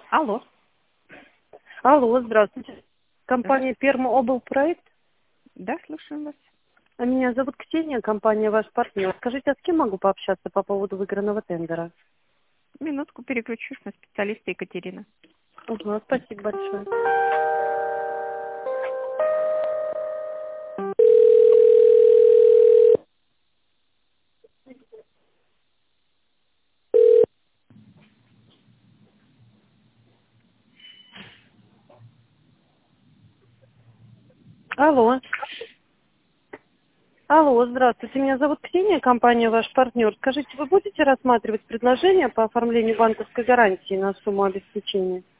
Алло. Алло, здравствуйте. Компания «Пермоблпроект». Да, слушаем вас. А меня зовут Ксения, компания «Ваш партнер». Скажите, а с кем могу пообщаться по поводу выигранного тендера? Минутку переключусь на специалиста Екатерина. Угу, спасибо большое. Алло. Алло, здравствуйте. Меня зовут Ксения, компания «Ваш партнер». Скажите, вы будете рассматривать предложение по оформлению банковской гарантии на сумму обеспечения?